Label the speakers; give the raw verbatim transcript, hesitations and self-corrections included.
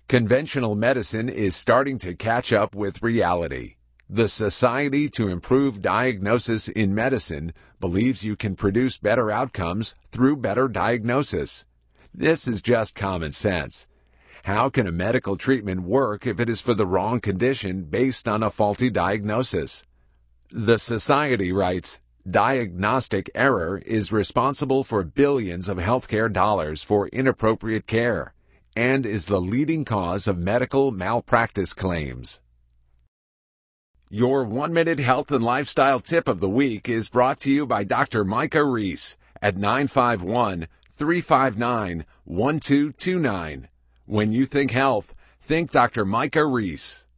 Speaker 1: Conventional medicine is starting to catch up with reality. The Society to Improve Diagnosis in Medicine believes you can produce better outcomes through better diagnosis. This is just common sense. How can a medical treatment work if it is for the wrong condition based on a faulty diagnosis? The Society writes, "Diagnostic error is responsible for billions of healthcare dollars for inappropriate care and is the leading cause of medical malpractice claims." Your one-minute health and lifestyle tip of the week is brought to you by Doctor Micah Reese at nine five one, three five nine, one two two nine. When you think health, think Doctor Micah Reese.